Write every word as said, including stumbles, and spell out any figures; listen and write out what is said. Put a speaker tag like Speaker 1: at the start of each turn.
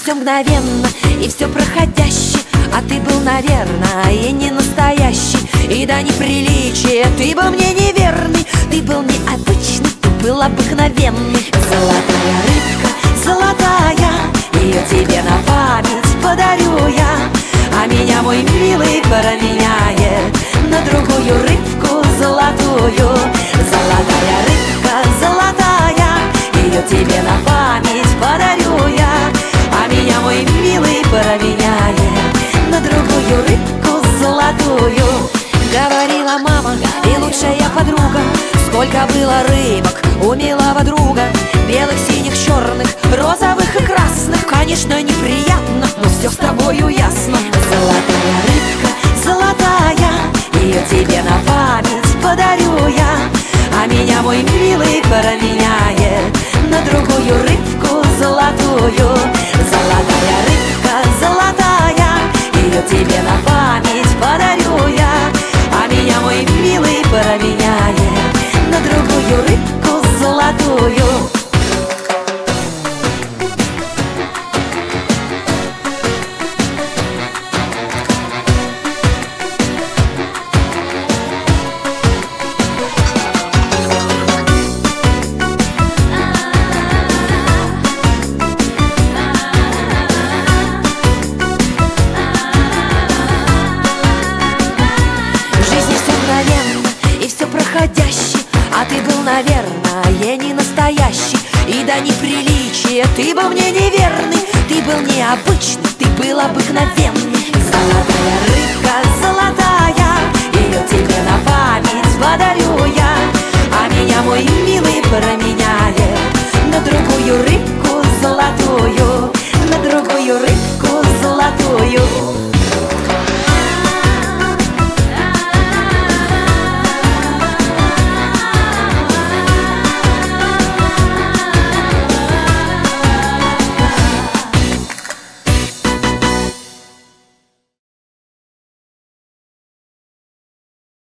Speaker 1: все мгновенно и все проходящее, а ты был, наверное, и не настоящий. И до неприличия ты был мне неверный, ты был необычный, ты был обыкновенный. Золотая рыбка, золотая, ее тебе на память подарю я. А меня мой милый променяет на другую рыбку золотую. Золотая рыбка, золотая, ее тебе на память подарю я. А меня мой милый променяет на другую рыбку золотую. Говорила мама и лучшая подруга, сколько было рыбок у милого друга. Белых, синих, черных, розовых и красных. Конечно, неприятно, но все с тобою ясно. Золотая рыбка, золотая, ее тебе на память подарю я. А меня мой милый променяет на другую рыбку золотую. Золотая рыбка, золотая, ее тебе на память подарю я. А меня мой милый променяет на другую рыбку золотую. А ты был, наверное, не настоящий. И до неприличия ты был мне неверный, ты был необычный, ты был обыкновенный. Золотая рыбка, золотая, ее тебе на память подарю